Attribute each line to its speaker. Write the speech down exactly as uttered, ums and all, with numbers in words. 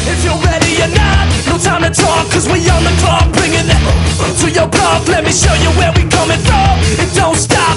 Speaker 1: If you're ready or not, no time to talk, cause we on the clock. Bringing it to your block, let me show you where we coming from. It don't stop